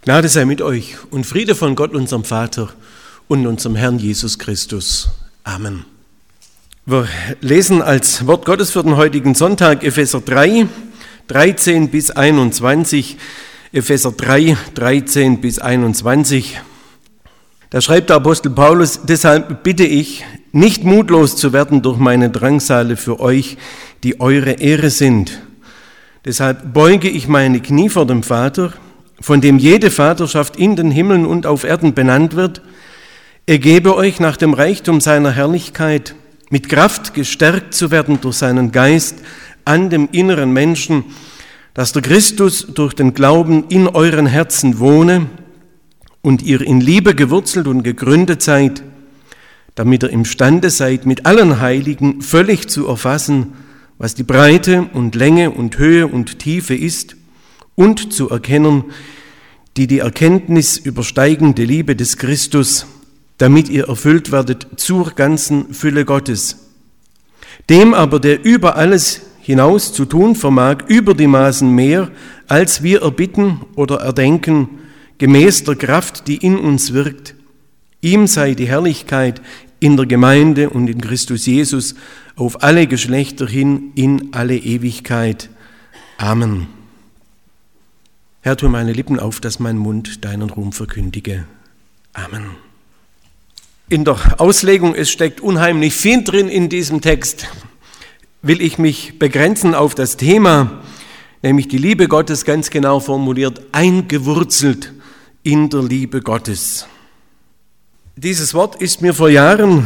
Gnade sei mit euch und Friede von Gott, unserem Vater und unserem Herrn Jesus Christus. Amen. Wir lesen als Wort Gottes für den heutigen Sonntag Epheser 3, 13 bis 21. Epheser 3, 13 bis 21. Da schreibt der Apostel Paulus: Deshalb bitte ich, nicht mutlos zu werden durch meine Drangsale für euch, die eure Ehre sind. Deshalb beuge ich meine Knie vor dem Vater, von dem jede Vaterschaft in den Himmeln und auf Erden benannt wird. Er gebe euch nach dem Reichtum seiner Herrlichkeit mit Kraft gestärkt zu werden durch seinen Geist an dem inneren Menschen, dass der Christus durch den Glauben in euren Herzen wohne und ihr in Liebe gewurzelt und gegründet seid, damit ihr imstande seid, mit allen Heiligen völlig zu erfassen, was die Breite und Länge und Höhe und Tiefe ist, und zu erkennen, die Erkenntnis übersteigende Liebe des Christus, damit ihr erfüllt werdet zur ganzen Fülle Gottes. Dem aber, der über alles hinaus zu tun vermag, über die Maßen mehr, als wir erbitten oder erdenken, gemäß der Kraft, die in uns wirkt, ihm sei die Herrlichkeit in der Gemeinde und in Christus Jesus auf alle Geschlechter hin, in alle Ewigkeit. Amen. Herr, tu meine Lippen auf, dass mein Mund deinen Ruhm verkündige. Amen. In der Auslegung, es steckt unheimlich viel drin in diesem Text, will ich mich begrenzen auf das Thema, nämlich die Liebe Gottes, ganz genau formuliert, eingewurzelt in der Liebe Gottes. Dieses Wort ist mir vor Jahren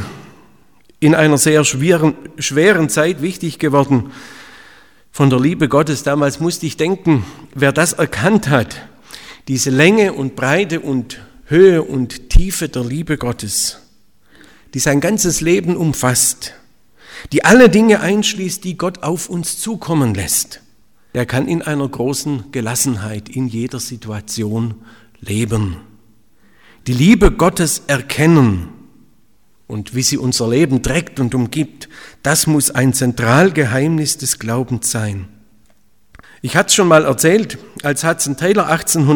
in einer sehr schweren Zeit wichtig geworden. Von der Liebe Gottes, damals musste ich denken, wer das erkannt hat, diese Länge und Breite und Höhe und Tiefe der Liebe Gottes, die sein ganzes Leben umfasst, die alle Dinge einschließt, die Gott auf uns zukommen lässt, der kann in einer großen Gelassenheit in jeder Situation leben. Die Liebe Gottes erkennen und wie sie unser Leben trägt und umgibt, das muss ein Zentralgeheimnis des Glaubens sein. Ich hatte es schon mal erzählt, als Hudson Taylor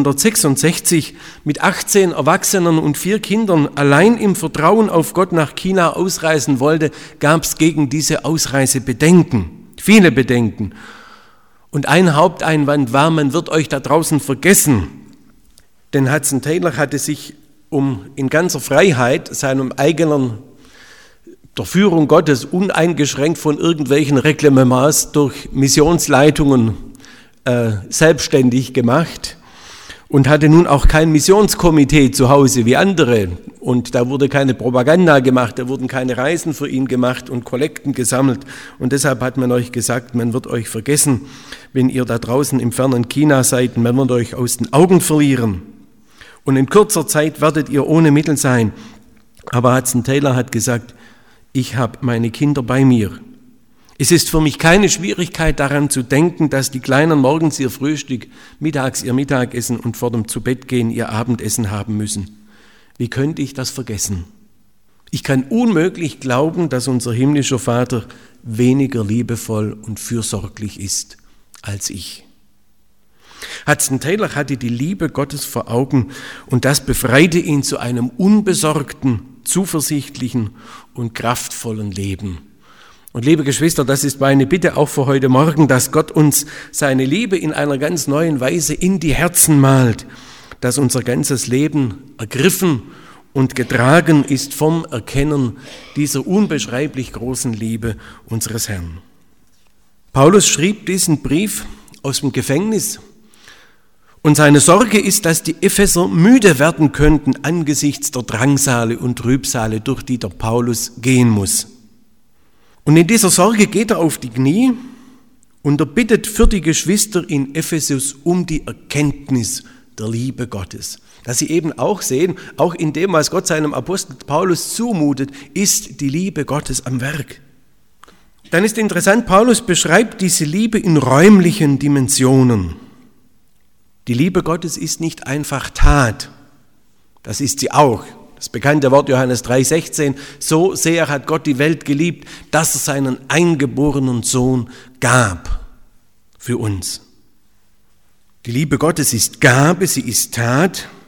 1866 mit 18 Erwachsenen und 4 Kindern allein im Vertrauen auf Gott nach China ausreisen wollte, gab es gegen diese Ausreise Bedenken, viele Bedenken. Und ein Haupteinwand war, man wird euch da draußen vergessen. Denn Hudson Taylor hatte sich, um in ganzer Freiheit seinem eigenen, der Führung Gottes uneingeschränkt von irgendwelchen Reglements durch Missionsleitungen selbstständig gemacht und hatte nun auch kein Missionskomitee zu Hause wie andere. Und da wurde keine Propaganda gemacht, da wurden keine Reisen für ihn gemacht und Kollekten gesammelt. Und deshalb hat man euch gesagt, man wird euch vergessen, wenn ihr da draußen im fernen China seid, und man wird euch aus den Augen verlieren. Und in kurzer Zeit werdet ihr ohne Mittel sein. Aber Hudson Taylor hat gesagt, ich habe meine Kinder bei mir. Es ist für mich keine Schwierigkeit daran zu denken, dass die Kleinen morgens ihr Frühstück, mittags ihr Mittagessen und vor dem Zubettgehen ihr Abendessen haben müssen. Wie könnte ich das vergessen? Ich kann unmöglich glauben, dass unser himmlischer Vater weniger liebevoll und fürsorglich ist als ich. Hudson Taylor hatte die Liebe Gottes vor Augen und das befreite ihn zu einem unbesorgten, zuversichtlichen und kraftvollen Leben. Und liebe Geschwister, das ist meine Bitte auch für heute Morgen, dass Gott uns seine Liebe in einer ganz neuen Weise in die Herzen malt, dass unser ganzes Leben ergriffen und getragen ist vom Erkennen dieser unbeschreiblich großen Liebe unseres Herrn. Paulus schrieb diesen Brief aus dem Gefängnis und seine Sorge ist, dass die Epheser müde werden könnten angesichts der Drangsale und Trübsale, durch die der Paulus gehen muss. Und in dieser Sorge geht er auf die Knie und er bittet für die Geschwister in Ephesus um die Erkenntnis der Liebe Gottes. Dass sie eben auch sehen, auch in dem, was Gott seinem Apostel Paulus zumutet, ist die Liebe Gottes am Werk. Dann ist interessant, Paulus beschreibt diese Liebe in räumlichen Dimensionen. Die Liebe Gottes ist nicht einfach Tat, das ist sie auch. Das bekannte Wort Johannes 3,16, so sehr hat Gott die Welt geliebt, dass er seinen eingeborenen Sohn gab für uns. Die Liebe Gottes ist Gabe, sie ist Tat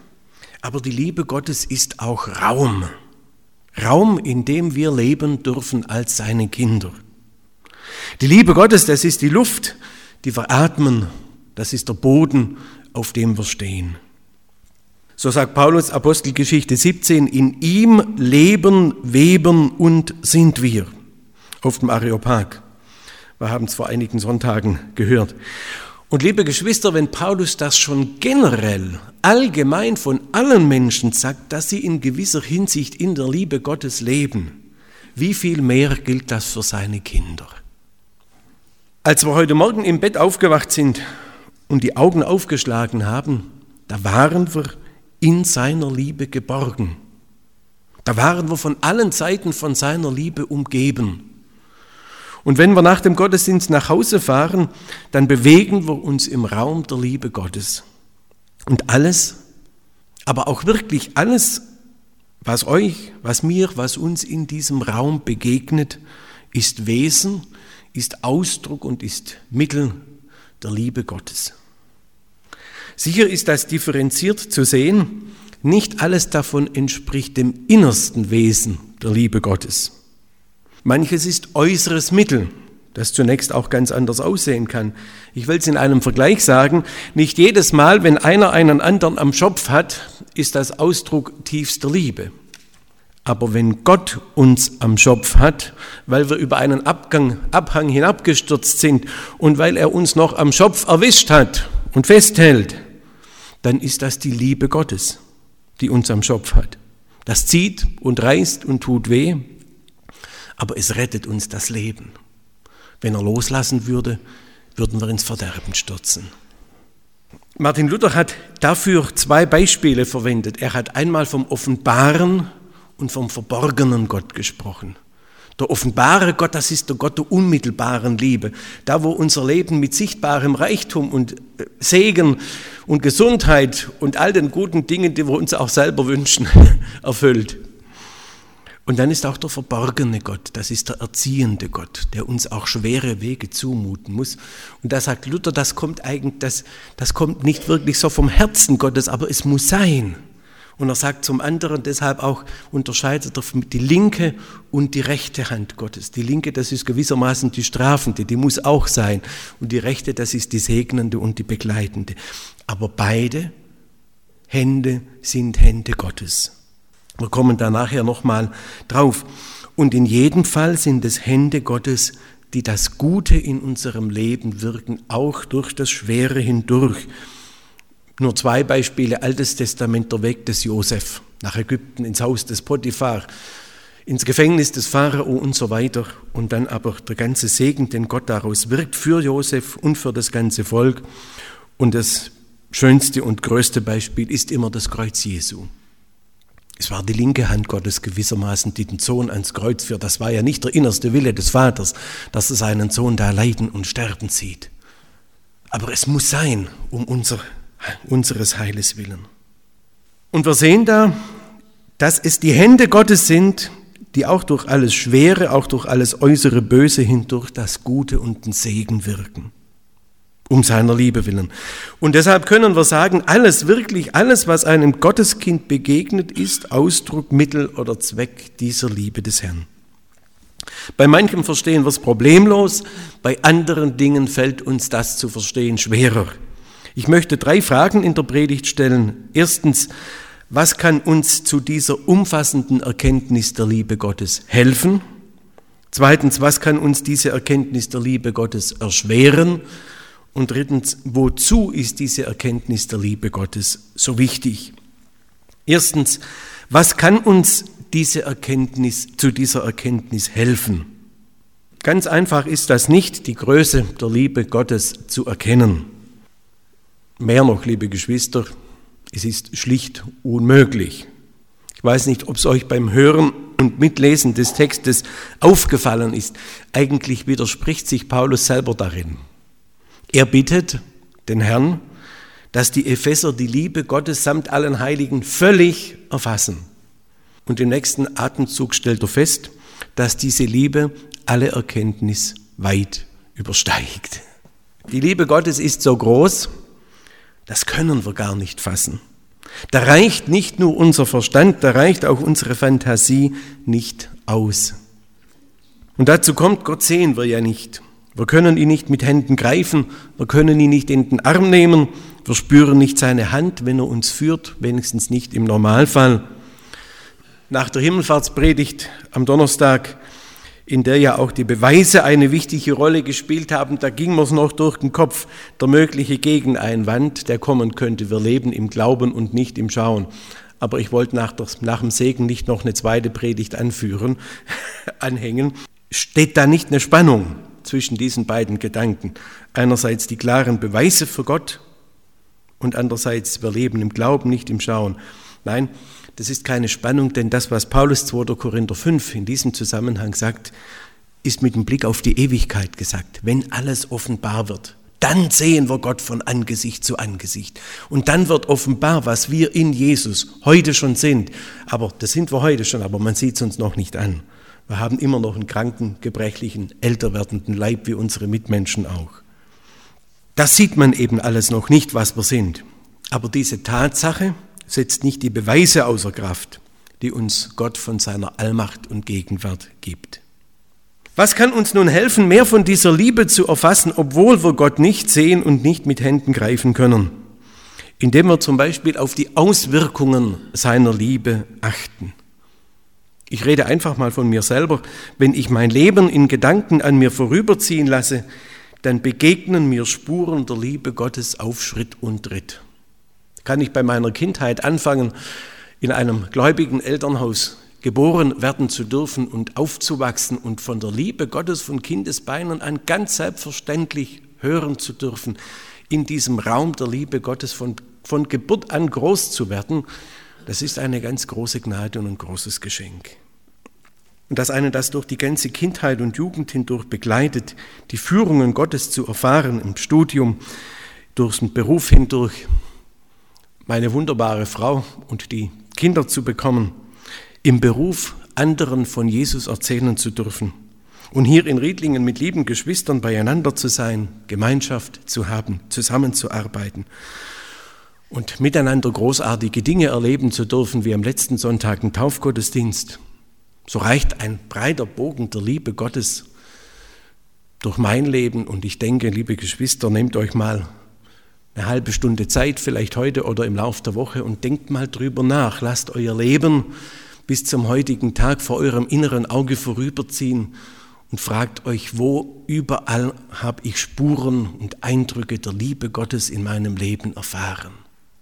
Aber die Liebe Gottes ist auch Raum. Raum, in dem wir leben dürfen als seine Kinder. Die Liebe Gottes, das ist die Luft, die wir atmen. Das ist der Boden, auf dem wir stehen. So sagt Paulus, Apostelgeschichte 17, in ihm leben, weben und sind wir. Auf dem Areopag. Wir haben es vor einigen Sonntagen gehört. Und liebe Geschwister, wenn Paulus das schon generell, allgemein von allen Menschen sagt, dass sie in gewisser Hinsicht in der Liebe Gottes leben, wie viel mehr gilt das für seine Kinder? Als wir heute Morgen im Bett aufgewacht sind und die Augen aufgeschlagen haben, da waren wir in seiner Liebe geborgen. Da waren wir von allen Seiten von seiner Liebe umgeben. Und wenn wir nach dem Gottesdienst nach Hause fahren, dann bewegen wir uns im Raum der Liebe Gottes. Und alles, aber auch wirklich alles, was euch, was mir, was uns in diesem Raum begegnet, ist Wesen, ist Ausdruck und ist Mittel der Liebe Gottes. Sicher ist das differenziert zu sehen, nicht alles davon entspricht dem innersten Wesen der Liebe Gottes. Manches ist äußeres Mittel, das zunächst auch ganz anders aussehen kann. Ich will es in einem Vergleich sagen, nicht jedes Mal, wenn einer einen anderen am Schopf hat, ist das Ausdruck tiefster Liebe. Aber wenn Gott uns am Schopf hat, weil wir über einen Abhang hinabgestürzt sind und weil er uns noch am Schopf erwischt hat und festhält, dann ist das die Liebe Gottes, die uns am Schopf hat. Das zieht und reißt und tut weh, aber es rettet uns das Leben. Wenn er loslassen würde, würden wir ins Verderben stürzen. Martin Luther hat dafür 2 Beispiele verwendet. Er hat einmal vom offenbaren und vom verborgenen Gott gesprochen. Der offenbare Gott, das ist der Gott der unmittelbaren Liebe. Da, wo unser Leben mit sichtbarem Reichtum und Segen und Gesundheit und all den guten Dingen, die wir uns auch selber wünschen, erfüllt. Und dann ist auch der verborgene Gott, das ist der erziehende Gott, der uns auch schwere Wege zumuten muss. Und da sagt Luther, das kommt nicht wirklich so vom Herzen Gottes, aber es muss sein. Und er sagt zum anderen, deshalb auch unterscheidet er die linke und die rechte Hand Gottes. Die linke, das ist gewissermaßen die strafende, die muss auch sein. Und die rechte, das ist die segnende und die begleitende. Aber beide Hände sind Hände Gottes. Wir kommen da nachher nochmal drauf. Und in jedem Fall sind es Hände Gottes, die das Gute in unserem Leben wirken, auch durch das Schwere hindurch. Nur 2 Beispiele, Altes Testament, der Weg des Josef nach Ägypten, ins Haus des Potiphar, ins Gefängnis des Pharao und so weiter. Und dann aber der ganze Segen, den Gott daraus wirkt für Josef und für das ganze Volk. Und das schönste und größte Beispiel ist immer das Kreuz Jesu. Es war die linke Hand Gottes gewissermaßen, die den Sohn ans Kreuz führt. Das war ja nicht der innerste Wille des Vaters, dass er seinen Sohn da leiden und sterben sieht. Aber es muss sein, um unseres Heiles willen. Und wir sehen da, dass es die Hände Gottes sind, die auch durch alles Schwere, auch durch alles äußere Böse hindurch das Gute und den Segen wirken. Um seiner Liebe willen. Und deshalb können wir sagen, alles, was einem Gotteskind begegnet, ist Ausdruck, Mittel oder Zweck dieser Liebe des Herrn. Bei manchem verstehen wir es problemlos, bei anderen Dingen fällt uns das zu verstehen schwerer. Ich möchte 3 Fragen in der Predigt stellen. Erstens, was kann uns zu dieser umfassenden Erkenntnis der Liebe Gottes helfen? Zweitens, was kann uns diese Erkenntnis der Liebe Gottes erschweren? Und drittens, wozu ist diese Erkenntnis der Liebe Gottes so wichtig? Erstens, was kann uns zu dieser Erkenntnis helfen? Ganz einfach ist das nicht, die Größe der Liebe Gottes zu erkennen. Mehr noch, liebe Geschwister, es ist schlicht unmöglich. Ich weiß nicht, ob es euch beim Hören und Mitlesen des Textes aufgefallen ist. Eigentlich widerspricht sich Paulus selber darin. Er bittet den Herrn, dass die Epheser die Liebe Gottes samt allen Heiligen völlig erfassen. Und im nächsten Atemzug stellt er fest, dass diese Liebe alle Erkenntnis weit übersteigt. Die Liebe Gottes ist so groß, das können wir gar nicht fassen. Da reicht nicht nur unser Verstand, da reicht auch unsere Fantasie nicht aus. Und dazu kommt, Gott sehen wir ja nicht. Wir können ihn nicht mit Händen greifen, wir können ihn nicht in den Arm nehmen, wir spüren nicht seine Hand, wenn er uns führt, wenigstens nicht im Normalfall. Nach der Himmelfahrtspredigt am Donnerstag, in der ja auch die Beweise eine wichtige Rolle gespielt haben, da ging mir's noch durch den Kopf, der mögliche Gegeneinwand, der kommen könnte. Wir leben im Glauben und nicht im Schauen. Aber ich wollte nach dem Segen nicht noch eine zweite Predigt anhängen. Steht da nicht eine Spannung zwischen diesen beiden Gedanken? Einerseits die klaren Beweise für Gott und andererseits wir leben im Glauben, nicht im Schauen. Nein, das ist keine Spannung, denn das, was Paulus 2. Korinther 5 in diesem Zusammenhang sagt, ist mit dem Blick auf die Ewigkeit gesagt. Wenn alles offenbar wird, dann sehen wir Gott von Angesicht zu Angesicht. Und dann wird offenbar, was wir in Jesus heute schon sind. Aber das sind wir heute schon, aber man sieht es uns noch nicht an. Wir haben immer noch einen kranken, gebrechlichen, älter werdenden Leib wie unsere Mitmenschen auch. Das sieht man eben alles noch nicht, was wir sind. Aber diese Tatsache setzt nicht die Beweise außer Kraft, die uns Gott von seiner Allmacht und Gegenwart gibt. Was kann uns nun helfen, mehr von dieser Liebe zu erfassen, obwohl wir Gott nicht sehen und nicht mit Händen greifen können? Indem wir zum Beispiel auf die Auswirkungen seiner Liebe achten. Ich rede einfach mal von mir selber. Wenn ich mein Leben in Gedanken an mir vorüberziehen lasse, dann begegnen mir Spuren der Liebe Gottes auf Schritt und Tritt. Kann ich bei meiner Kindheit anfangen, in einem gläubigen Elternhaus geboren werden zu dürfen und aufzuwachsen und von der Liebe Gottes von Kindesbeinen an ganz selbstverständlich hören zu dürfen, in diesem Raum der Liebe Gottes von Geburt an groß zu werden, das ist eine ganz große Gnade und ein großes Geschenk. Und dass einen das durch die ganze Kindheit und Jugend hindurch begleitet, die Führungen Gottes zu erfahren im Studium, durch den Beruf hindurch, meine wunderbare Frau und die Kinder zu bekommen, im Beruf anderen von Jesus erzählen zu dürfen und hier in Riedlingen mit lieben Geschwistern beieinander zu sein, Gemeinschaft zu haben, zusammenzuarbeiten und miteinander großartige Dinge erleben zu dürfen, wie am letzten Sonntag ein Taufgottesdienst. So reicht ein breiter Bogen der Liebe Gottes durch mein Leben und ich denke, liebe Geschwister, nehmt euch mal eine halbe Stunde Zeit, vielleicht heute oder im Lauf der Woche und denkt mal drüber nach. Lasst euer Leben bis zum heutigen Tag vor eurem inneren Auge vorüberziehen und fragt euch, wo überall habe ich Spuren und Eindrücke der Liebe Gottes in meinem Leben erfahren.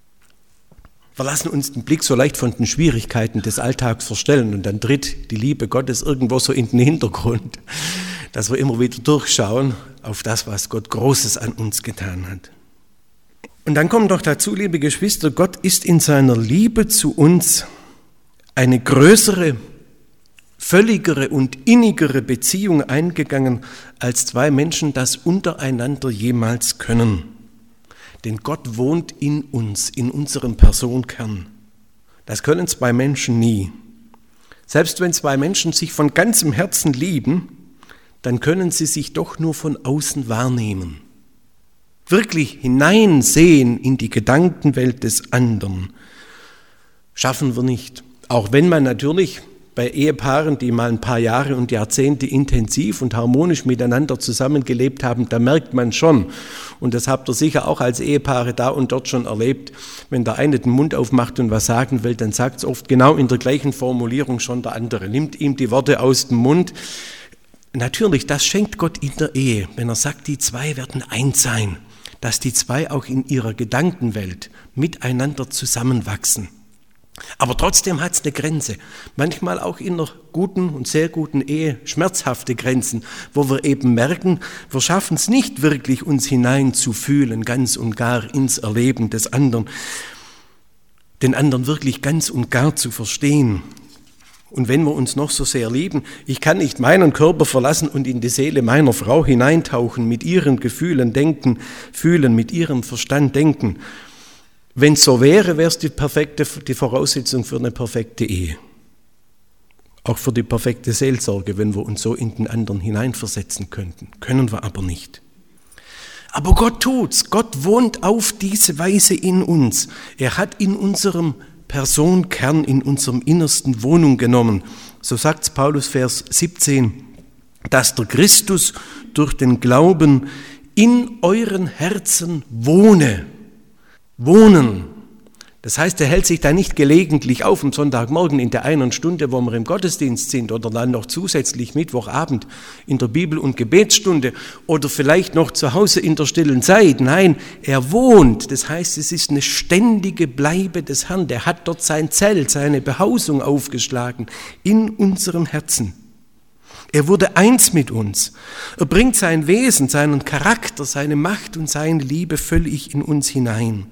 Wir lassen uns den Blick so leicht von den Schwierigkeiten des Alltags verstellen und dann tritt die Liebe Gottes irgendwo so in den Hintergrund, dass wir immer wieder durchschauen auf das, was Gott Großes an uns getan hat. Und dann kommt doch dazu, liebe Geschwister, Gott ist in seiner Liebe zu uns eine größere, völligere und innigere Beziehung eingegangen, als zwei Menschen das untereinander jemals können. Denn Gott wohnt in uns, in unserem Personenkern. Das können zwei Menschen nie. Selbst wenn zwei Menschen sich von ganzem Herzen lieben, dann können sie sich doch nur von außen wahrnehmen. Wirklich hineinsehen in die Gedankenwelt des anderen schaffen wir nicht. Auch wenn man natürlich bei Ehepaaren, die mal ein paar Jahre und Jahrzehnte intensiv und harmonisch miteinander zusammengelebt haben, da merkt man schon, und das habt ihr sicher auch als Ehepaare da und dort schon erlebt, wenn der eine den Mund aufmacht und was sagen will, dann sagt es oft genau in der gleichen Formulierung schon der andere, nimmt ihm die Worte aus dem Mund. Natürlich, das schenkt Gott in der Ehe, wenn er sagt, die zwei werden eins sein, dass die zwei auch in ihrer Gedankenwelt miteinander zusammenwachsen. Aber trotzdem hat es eine Grenze, manchmal auch in einer guten und sehr guten Ehe schmerzhafte Grenzen, wo wir eben merken, wir schaffen es nicht wirklich, uns hineinzufühlen, ganz und gar ins Erleben des anderen, den anderen wirklich ganz und gar zu verstehen. Und wenn wir uns noch so sehr lieben, ich kann nicht meinen Körper verlassen und in die Seele meiner Frau hineintauchen, mit ihren Gefühlen denken, fühlen, mit ihrem Verstand denken. Wenn es so wäre, wäre es die Voraussetzung für eine perfekte Ehe. Auch für die perfekte Seelsorge, wenn wir uns so in den anderen hineinversetzen könnten. Können wir aber nicht. Aber Gott tut's. Gott wohnt auf diese Weise in uns. Er hat in unserem Personenkern, in unserem Innersten Wohnung genommen. So sagt's Paulus, Vers 17, dass der Christus durch den Glauben in euren Herzen wohne. Wohnen. Das heißt, er hält sich da nicht gelegentlich auf am Sonntagmorgen in der einen Stunde, wo wir im Gottesdienst sind, oder dann noch zusätzlich Mittwochabend in der Bibel- und Gebetsstunde oder vielleicht noch zu Hause in der stillen Zeit. Nein, er wohnt. Das heißt, es ist eine ständige Bleibe des Herrn. Der hat dort sein Zelt, seine Behausung aufgeschlagen in unserem Herzen. Er wurde eins mit uns. Er bringt sein Wesen, seinen Charakter, seine Macht und seine Liebe völlig in uns hinein.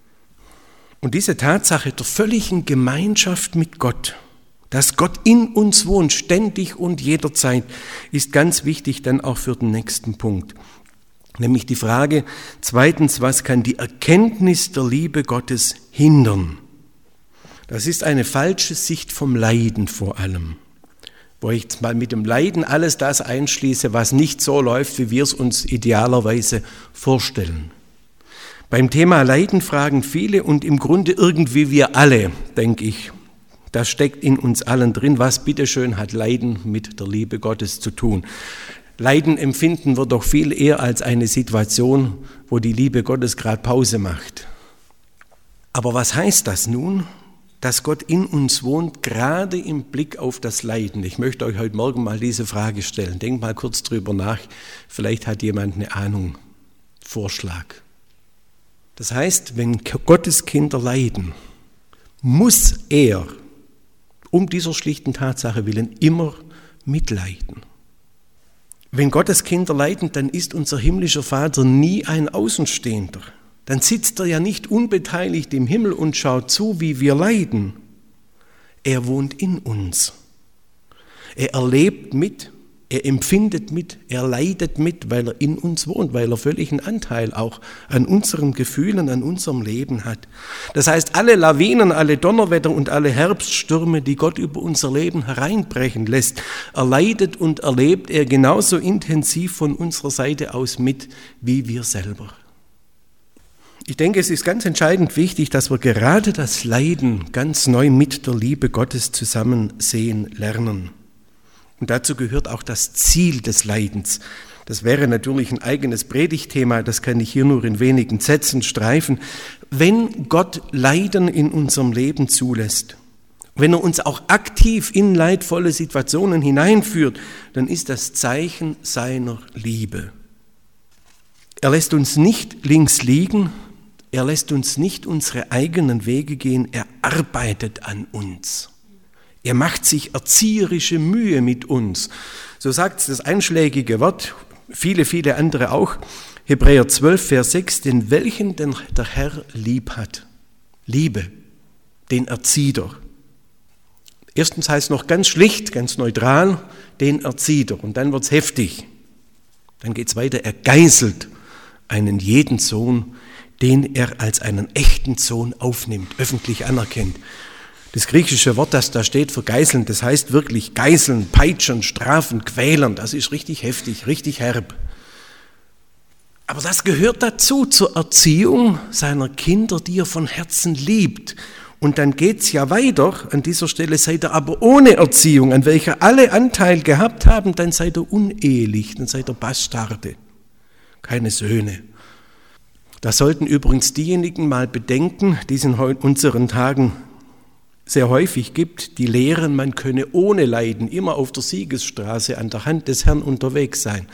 Und diese Tatsache der völligen Gemeinschaft mit Gott, dass Gott in uns wohnt, ständig und jederzeit, ist ganz wichtig dann auch für den nächsten Punkt. Nämlich die Frage, zweitens, was kann die Erkenntnis der Liebe Gottes hindern? Das ist eine falsche Sicht vom Leiden vor allem. Wo ich jetzt mal mit dem Leiden alles das einschließe, was nicht so läuft, wie wir es uns idealerweise vorstellen. Beim Thema Leiden fragen viele und im Grunde irgendwie wir alle, denke ich. Das steckt in uns allen drin. Was bitteschön hat Leiden mit der Liebe Gottes zu tun? Leiden empfinden wir doch viel eher als eine Situation, wo die Liebe Gottes gerade Pause macht. Aber was heißt das nun? Dass Gott in uns wohnt, gerade im Blick auf das Leiden. Ich möchte euch heute Morgen mal diese Frage stellen. Denkt mal kurz drüber nach. Vielleicht hat jemand eine Ahnung, Vorschlag. Das heißt, wenn Gottes Kinder leiden, muss er um dieser schlichten Tatsache willen immer mitleiden. Wenn Gottes Kinder leiden, dann ist unser himmlischer Vater nie ein Außenstehender. Dann sitzt er ja nicht unbeteiligt im Himmel und schaut zu, wie wir leiden. Er wohnt in uns. Er erlebt mit, er empfindet mit, er leidet mit, weil er in uns wohnt, weil er völligen Anteil auch an unseren Gefühlen, an unserem Leben hat. Das heißt, alle Lawinen, alle Donnerwetter und alle Herbststürme, die Gott über unser Leben hereinbrechen lässt, erleidet und erlebt er genauso intensiv von unserer Seite aus mit, wie wir selber. Ich denke, es ist ganz entscheidend wichtig, dass wir gerade das Leiden ganz neu mit der Liebe Gottes zusammen sehen lernen. Und dazu gehört auch das Ziel des Leidens. Das wäre natürlich ein eigenes Predigtthema, das kann ich hier nur in wenigen Sätzen streifen. Wenn Gott Leiden in unserem Leben zulässt, wenn er uns auch aktiv in leidvolle Situationen hineinführt, dann ist das Zeichen seiner Liebe. Er lässt uns nicht links liegen, er lässt uns nicht unsere eigenen Wege gehen, er arbeitet an uns. Er macht sich erzieherische Mühe mit uns. So sagt es das einschlägige Wort, viele, viele andere auch. Hebräer 12, Vers 6, den welchen denn der Herr lieb hat. Liebe, den erzieht er. Erstens heißt es noch ganz schlicht, ganz neutral, den erzieht er. Und dann wird es heftig. Dann geht es weiter, er geißelt einen jeden Sohn, den er als einen echten Sohn aufnimmt, öffentlich anerkennt. Das griechische Wort, das da steht für Geißeln, das heißt wirklich Geißeln, Peitschen, Strafen, Quälen. Das ist richtig heftig, richtig herb. Aber das gehört dazu, zur Erziehung seiner Kinder, die er von Herzen liebt. Und dann geht's ja weiter, an dieser Stelle seid ihr aber ohne Erziehung, an welcher alle Anteil gehabt haben, dann seid ihr unehelich, dann seid ihr Bastarde, keine Söhne. Das sollten übrigens diejenigen mal bedenken, die es in unseren Tagen sehr häufig gibt, die lehren, man könne ohne Leiden immer auf der Siegesstraße an der Hand des Herrn unterwegs sein.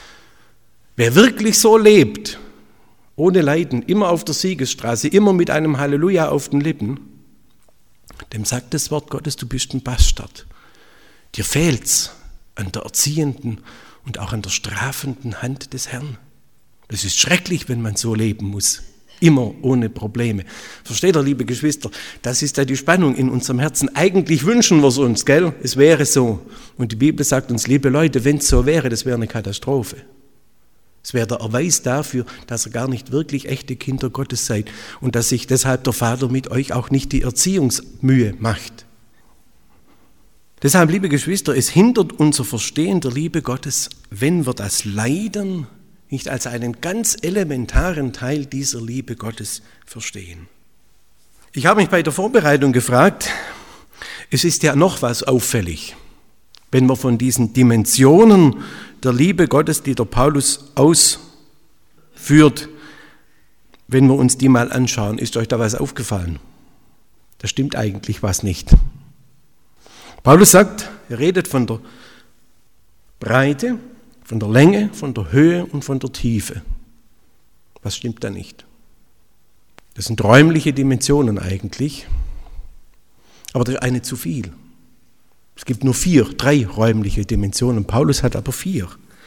Wer wirklich so lebt, ohne Leiden, immer auf der Siegesstraße, immer mit einem Halleluja auf den Lippen, dem sagt das Wort Gottes, du bist ein Bastard. Dir fehlt's an der erziehenden und auch an der strafenden Hand des Herrn. Das ist schrecklich, wenn man so leben muss. Immer ohne Probleme. Versteht ihr, liebe Geschwister? Das ist ja die Spannung in unserem Herzen. Eigentlich wünschen wir es uns, gell? Es wäre so. Und die Bibel sagt uns, liebe Leute, wenn es so wäre, das wäre eine Katastrophe. Es wäre der Erweis dafür, dass ihr gar nicht wirklich echte Kinder Gottes seid und dass sich deshalb der Vater mit euch auch nicht die Erziehungsmühe macht. Deshalb, liebe Geschwister, es hindert unser Verstehen der Liebe Gottes, wenn wir das Leiden nicht als einen ganz elementaren Teil dieser Liebe Gottes verstehen. Ich habe mich bei der Vorbereitung gefragt, es ist ja noch was auffällig, wenn wir von diesen Dimensionen der Liebe Gottes, die der Paulus ausführt, wenn wir uns die mal anschauen. Ist euch da was aufgefallen? Da stimmt eigentlich was nicht. Paulus sagt, er redet von der Breite, von der Länge, von der Höhe und von der Tiefe. Was stimmt da nicht? Das sind räumliche Dimensionen eigentlich, aber das ist eine zu viel. Es gibt nur 3 räumliche Dimensionen, Paulus hat aber 4.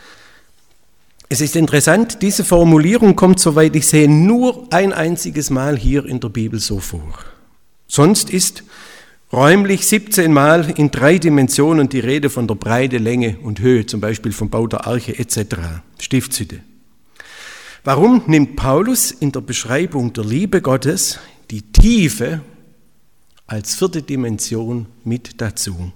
Es ist interessant, diese Formulierung kommt, soweit ich sehe, nur ein einziges Mal hier in der Bibel so vor. Sonst ist räumlich 17 Mal in 3 Dimensionen die Rede von der Breite, Länge und Höhe, zum Beispiel vom Bau der Arche etc., Stiftshütte. Warum nimmt Paulus in der Beschreibung der Liebe Gottes die Tiefe als 4. Dimension mit dazu?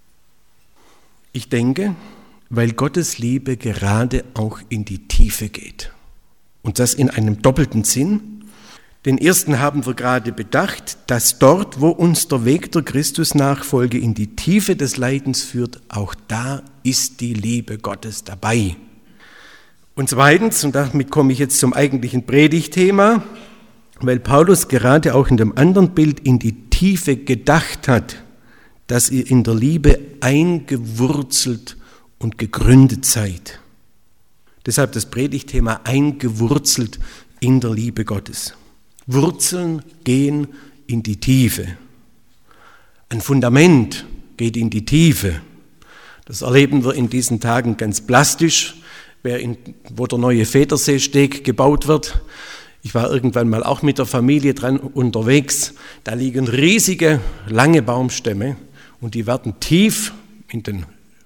Ich denke, weil Gottes Liebe gerade auch in die Tiefe geht. Und das in einem doppelten Sinn. Den ersten haben wir gerade bedacht, dass dort, wo uns der Weg der Christusnachfolge in die Tiefe des Leidens führt, auch da ist die Liebe Gottes dabei. Und zweitens, und damit komme ich jetzt zum eigentlichen Predigtthema, weil Paulus gerade auch in dem anderen Bild in die Tiefe gedacht hat, dass ihr in der Liebe eingewurzelt und gegründet seid. Deshalb das Predigtthema eingewurzelt in der Liebe Gottes. Wurzeln gehen in die Tiefe. Ein Fundament geht in die Tiefe. Das erleben wir in diesen Tagen ganz plastisch, wo der neue Väterseesteg gebaut wird. Ich war irgendwann mal auch mit der Familie dran unterwegs. Da liegen riesige, lange Baumstämme und die werden tief in den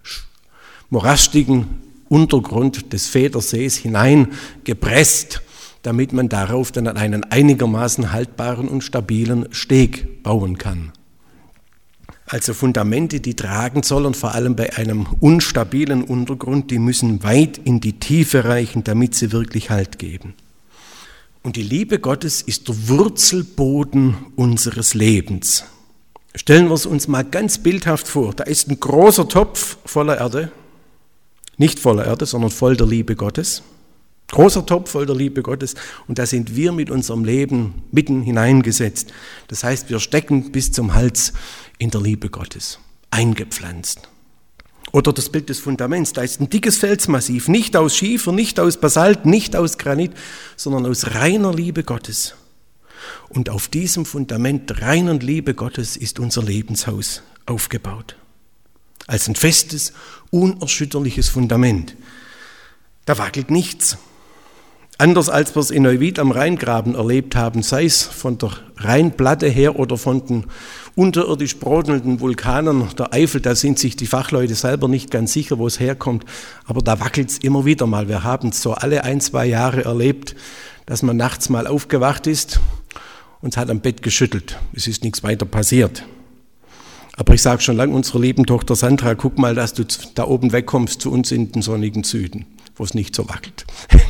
morastigen Untergrund des Vätersees hineingepresst, damit man darauf dann einen einigermaßen haltbaren und stabilen Steg bauen kann. Also Fundamente, die tragen sollen, vor allem bei einem unstabilen Untergrund, die müssen weit in die Tiefe reichen, damit sie wirklich Halt geben. Und die Liebe Gottes ist der Wurzelboden unseres Lebens. Stellen wir es uns mal ganz bildhaft vor. Da ist ein großer Topf voller Erde, nicht voller Erde, sondern voll der Liebe Gottes. Großer Topf voll der Liebe Gottes und da sind wir mit unserem Leben mitten hineingesetzt. Das heißt, wir stecken bis zum Hals in der Liebe Gottes, eingepflanzt. Oder das Bild des Fundaments, da ist ein dickes Felsmassiv, nicht aus Schiefer, nicht aus Basalt, nicht aus Granit, sondern aus reiner Liebe Gottes. Und auf diesem Fundament der reinen Liebe Gottes ist unser Lebenshaus aufgebaut. Als ein festes, unerschütterliches Fundament. Da wackelt nichts. Anders als wir es in Neuwied am Rheingraben erlebt haben, sei es von der Rheinplatte her oder von den unterirdisch brodelnden Vulkanen der Eifel, da sind sich die Fachleute selber nicht ganz sicher, wo es herkommt, aber da wackelt es immer wieder mal. Wir haben es so alle 1-2 Jahre erlebt, dass man nachts mal aufgewacht ist und es hat am Bett geschüttelt. Es ist nichts weiter passiert. Aber ich sage schon lange unserer lieben Tochter Sandra, guck mal, dass du da oben wegkommst zu uns in den sonnigen Süden, wo es nicht so wackelt.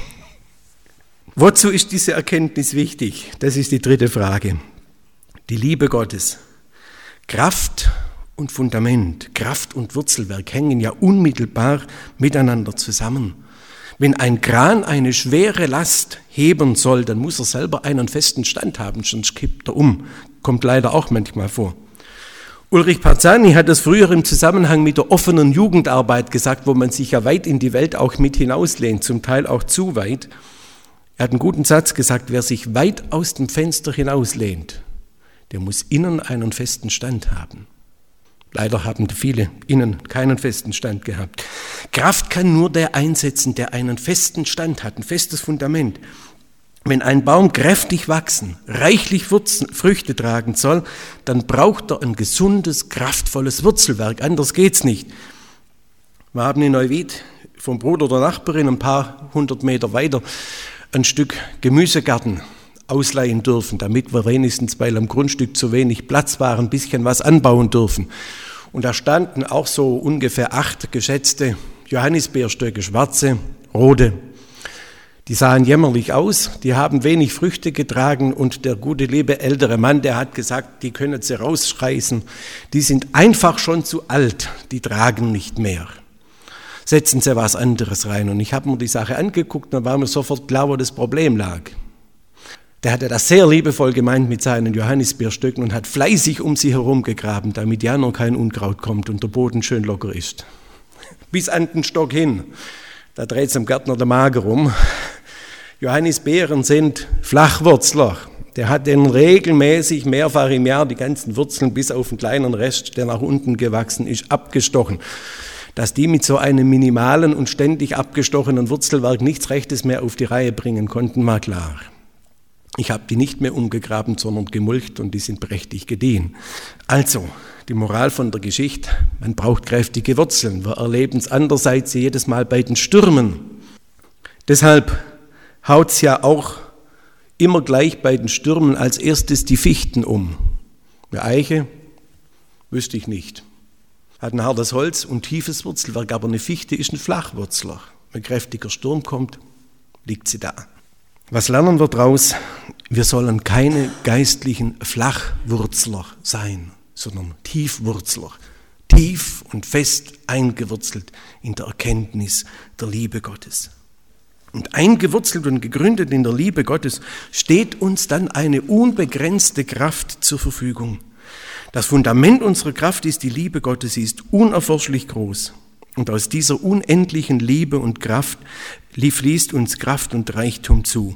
Wozu ist diese Erkenntnis wichtig? Das ist die 3. Frage. Die Liebe Gottes. Kraft und Fundament, Kraft und Wurzelwerk hängen ja unmittelbar miteinander zusammen. Wenn ein Kran eine schwere Last heben soll, dann muss er selber einen festen Stand haben, sonst kippt er um. Kommt leider auch manchmal vor. Ulrich Parzani hat das früher im Zusammenhang mit der offenen Jugendarbeit gesagt, wo man sich ja weit in die Welt auch mit hinauslehnt, zum Teil auch zu weit. Er hat einen guten Satz gesagt, wer sich weit aus dem Fenster hinauslehnt, der muss innen einen festen Stand haben. Leider haben viele innen keinen festen Stand gehabt. Kraft kann nur der einsetzen, der einen festen Stand hat, ein festes Fundament. Wenn ein Baum kräftig wachsen, reichlich Früchte tragen soll, dann braucht er ein gesundes, kraftvolles Wurzelwerk, anders geht's nicht. Wir haben in Neuwied vom Bruder der Nachbarin ein paar 100 Meter weiter ein Stück Gemüsegarten ausleihen dürfen, damit wir wenigstens, weil am Grundstück zu wenig Platz war, ein bisschen was anbauen dürfen. Und da standen auch so ungefähr 8 geschätzte Johannisbeerstöcke, schwarze, rote. Die sahen jämmerlich aus, die haben wenig Früchte getragen und der gute, liebe ältere Mann, der hat gesagt, die können sie rausschreißen, die sind einfach schon zu alt, die tragen nicht mehr. Setzen Sie was anderes rein. Und ich habe mir die Sache angeguckt, dann war mir sofort klar, wo das Problem lag. Der hatte das sehr liebevoll gemeint mit seinen Johannisbeerstöcken und hat fleißig um sie herum gegraben, damit ja noch kein Unkraut kommt und der Boden schön locker ist. Bis an den Stock hin. Da dreht es dem Gärtner der Magen rum. Johannisbeeren sind Flachwurzler. Der hat den regelmäßig mehrfach im Jahr die ganzen Wurzeln bis auf einen kleinen Rest, der nach unten gewachsen ist, abgestochen. Dass die mit so einem minimalen und ständig abgestochenen Wurzelwerk nichts Rechtes mehr auf die Reihe bringen konnten, war klar. Ich habe die nicht mehr umgegraben, sondern gemulcht und die sind prächtig gediehen. Also, die Moral von der Geschichte, man braucht kräftige Wurzeln. Wir erleben es andererseits jedes Mal bei den Stürmen. Deshalb haut es ja auch immer gleich bei den Stürmen als erstes die Fichten um. Eine Eiche, wüsste ich nicht. Hat ein hartes Holz und tiefes Wurzelwerk, aber eine Fichte ist ein Flachwurzler. Wenn ein kräftiger Sturm kommt, liegt sie da. Was lernen wir daraus? Wir sollen keine geistlichen Flachwurzler sein, sondern Tiefwurzler, tief und fest eingewurzelt in der Erkenntnis der Liebe Gottes. Und eingewurzelt und gegründet in der Liebe Gottes steht uns dann eine unbegrenzte Kraft zur Verfügung. Das Fundament unserer Kraft ist die Liebe Gottes, sie ist unerforschlich groß. Und aus dieser unendlichen Liebe und Kraft fließt uns Kraft und Reichtum zu.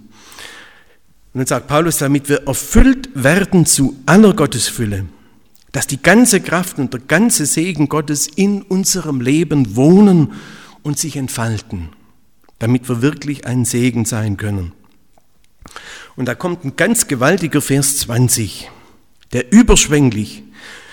Und dann sagt Paulus, damit wir erfüllt werden zu aller Gottesfülle, dass die ganze Kraft und der ganze Segen Gottes in unserem Leben wohnen und sich entfalten, damit wir wirklich ein Segen sein können. Und da kommt ein ganz gewaltiger Vers 20, der überschwänglich,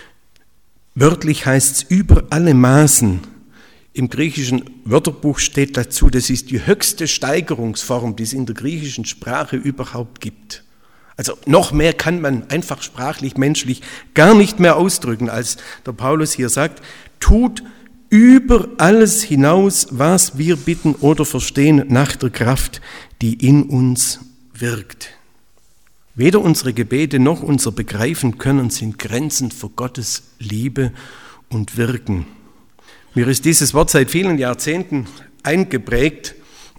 wörtlich heißt es über alle Maßen. Im griechischen Wörterbuch steht dazu, das ist die höchste Steigerungsform, die es in der griechischen Sprache überhaupt gibt. Also noch mehr kann man einfach sprachlich, menschlich gar nicht mehr ausdrücken, als der Paulus hier sagt, tut über alles hinaus, was wir bitten oder verstehen, nach der Kraft, die in uns wirkt. Weder unsere Gebete noch unser Begreifen können sind Grenzen für Gottes Liebe und Wirken. Mir ist dieses Wort seit vielen Jahrzehnten eingeprägt.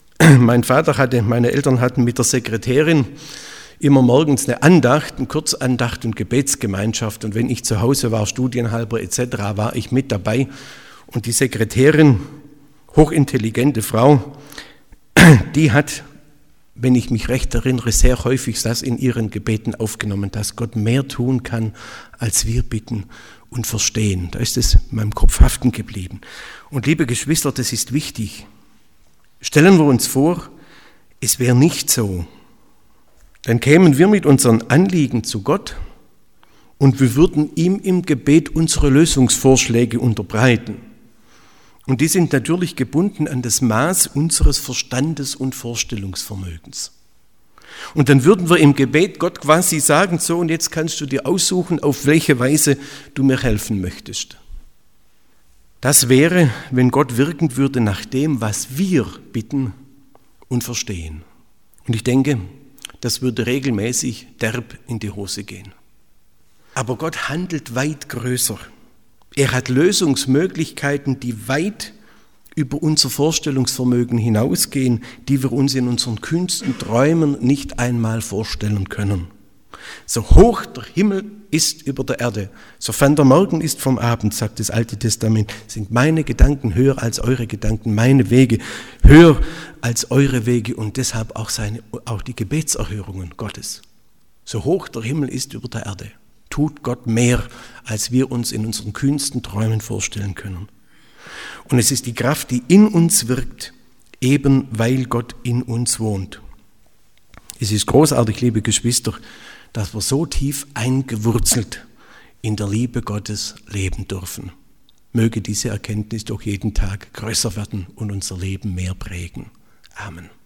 Meine Eltern hatten mit der Sekretärin immer morgens eine Andacht, eine Kurzandacht und Gebetsgemeinschaft. Und wenn ich zu Hause war, studienhalber etc., war ich mit dabei. Und die Sekretärin, hochintelligente Frau, die hat, wenn ich mich recht erinnere, sehr häufig das in ihren Gebeten aufgenommen, dass Gott mehr tun kann, als wir bitten und verstehen. Da ist es in meinem Kopf haften geblieben. Und liebe Geschwister, das ist wichtig. Stellen wir uns vor, es wäre nicht so. Dann kämen wir mit unseren Anliegen zu Gott und wir würden ihm im Gebet unsere Lösungsvorschläge unterbreiten. Und die sind natürlich gebunden an das Maß unseres Verstandes und Vorstellungsvermögens. Und dann würden wir im Gebet Gott quasi sagen, so und jetzt kannst du dir aussuchen, auf welche Weise du mir helfen möchtest. Das wäre, wenn Gott wirken würde nach dem, was wir bitten und verstehen. Und ich denke, das würde regelmäßig derb in die Hose gehen. Aber Gott handelt weit größer. Er hat Lösungsmöglichkeiten, die weit über unser Vorstellungsvermögen hinausgehen, die wir uns in unseren kühnsten Träumen nicht einmal vorstellen können. So hoch der Himmel ist über der Erde, so fern der Morgen ist vom Abend, sagt das Alte Testament, sind meine Gedanken höher als eure Gedanken, meine Wege höher als eure Wege und deshalb auch die Gebetserhörungen Gottes. So hoch der Himmel ist über der Erde, tut Gott mehr, als wir uns in unseren kühnsten Träumen vorstellen können. Und es ist die Kraft, die in uns wirkt, eben weil Gott in uns wohnt. Es ist großartig, liebe Geschwister, dass wir so tief eingewurzelt in der Liebe Gottes leben dürfen. Möge diese Erkenntnis doch jeden Tag größer werden und unser Leben mehr prägen. Amen.